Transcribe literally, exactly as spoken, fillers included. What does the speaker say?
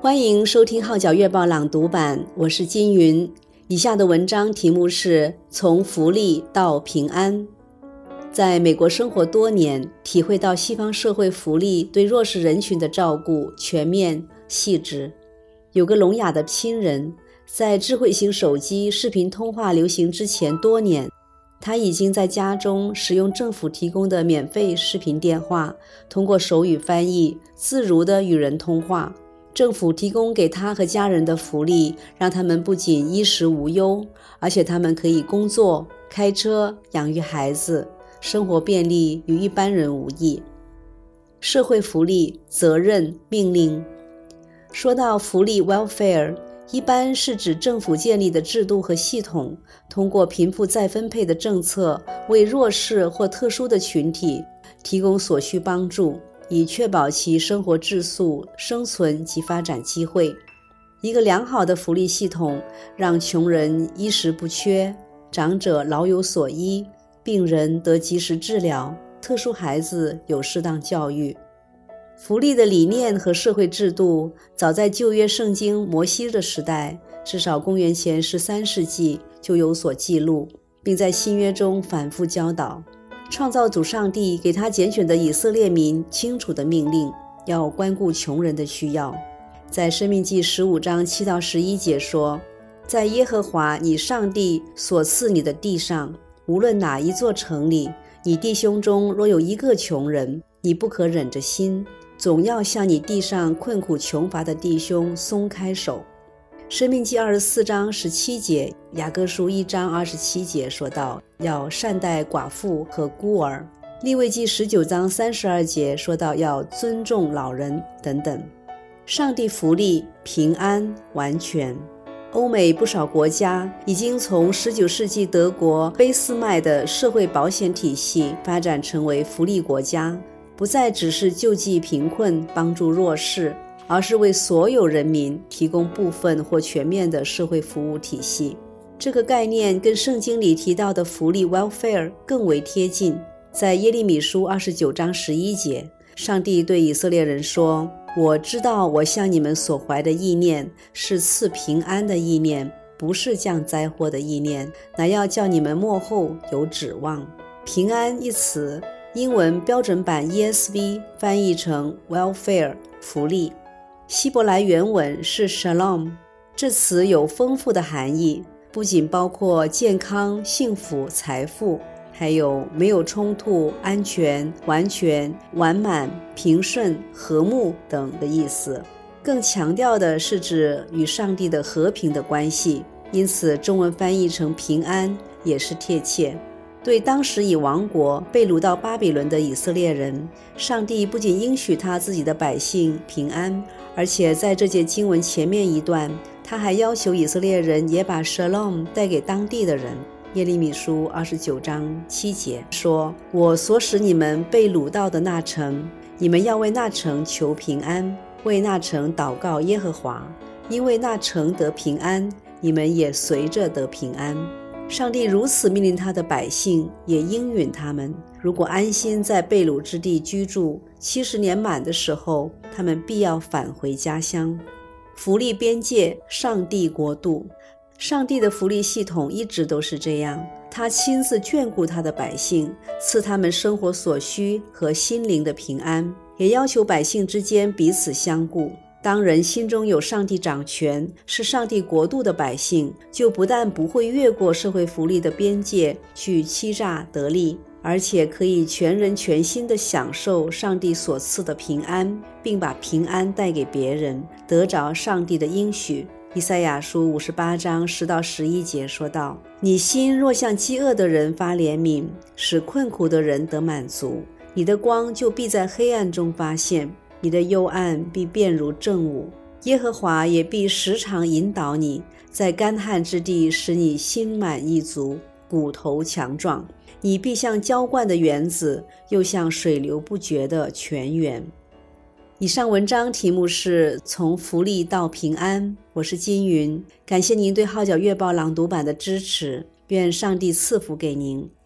欢迎收听号角月报朗读版，我是金云。以下的文章题目是从福利到平安。在美国生活多年，体会到西方社会福利对弱势人群的照顾全面细致。有个聋哑的亲人，在智慧型手机视频通话流行之前多年，他已经在家中使用政府提供的免费视频电话，通过手语翻译自如地与人通话。政府提供给他和家人的福利，让他们不仅衣食无忧，而且他们可以工作、开车、养育孩子，生活便利，与一般人无异。社会福利、责任、命令。说到福利 welfare， 一般是指政府建立的制度和系统，通过贫富再分配的政策，为弱势或特殊的群体提供所需帮助，以确保其生活质素、生存及发展机会。一个良好的福利系统让穷人衣食不缺，长者老有所依，病人得及时治疗，特殊孩子有适当教育。福利的理念和社会制度早在旧约圣经摩西的时代，至少公元前十三世纪就有所记录，并在新约中反复教导。创造主上帝给他拣选的以色列民清楚的命令，要关顾穷人的需要。在申命记十五章七到十一节说，在耶和华你上帝所赐你的地上，无论哪一座城里，你弟兄中若有一个穷人，你不可忍着心，总要向你地上困苦穷乏的弟兄松开手。申命记二十四章十七节，雅各书一章二十七节说到，要善待寡妇和孤儿。利未记十九章三十二节说到，要尊重老人等等。上帝福利、平安、完全。欧美不少国家已经从十九世纪德国俾斯麦的社会保险体系发展成为福利国家，不再只是救济贫困、帮助弱势，而是为所有人民提供部分或全面的社会服务体系。这个概念跟圣经里提到的福利 welfare 更为贴近。在耶利米书二十九章十一节，上帝对以色列人说，我知道我向你们所怀的意念是赐平安的意念，不是降灾祸的意念，乃要叫你们末后有指望。平安一词，英文标准版 E S V 翻译成 welfare 福利，希伯来原文是 shalom， 这词有丰富的含义，不仅包括健康、幸福、财富，还有没有冲突、安全、完全、完满、平顺、和睦等的意思。更强调的是指与上帝的和平的关系，因此中文翻译成平安也是贴切。对当时已亡国、被掳到巴比伦的以色列人，上帝不仅应许他自己的百姓平安，而且在这节经文前面一段，他还要求以色列人也把 Shalom 带给当地的人。耶利米书二十九章七节说，我所使你们被掳到的那城，你们要为那城求平安，为那城祷告耶和华，因为那城得平安，你们也随着得平安。上帝如此命令他的百姓，也应允他们，如果安心在被掳之地居住，七十年满的时候，他们必要返回家乡。福利边界，上帝国度。上帝的福利系统一直都是这样，他亲自眷顾他的百姓，赐他们生活所需和心灵的平安，也要求百姓之间彼此相顾。当人心中有上帝掌权，是上帝国度的百姓，就不但不会越过社会福利的边界去欺诈得利，而且可以全人全心地享受上帝所赐的平安，并把平安带给别人，得着上帝的应许。以赛亚书五十八章十到十一节说道，你心若向饥饿的人发怜悯，使困苦的人得满足，你的光就必在黑暗中发现，你的幽暗必变如正午。耶和华也必时常引导你，在干旱之地使你心满意足，骨头强壮，你必像浇灌的园子，又像水流不绝的泉源。以上文章题目是从福利到平安，我是金云，感谢您对号角月报朗读版的支持，愿上帝赐福给您。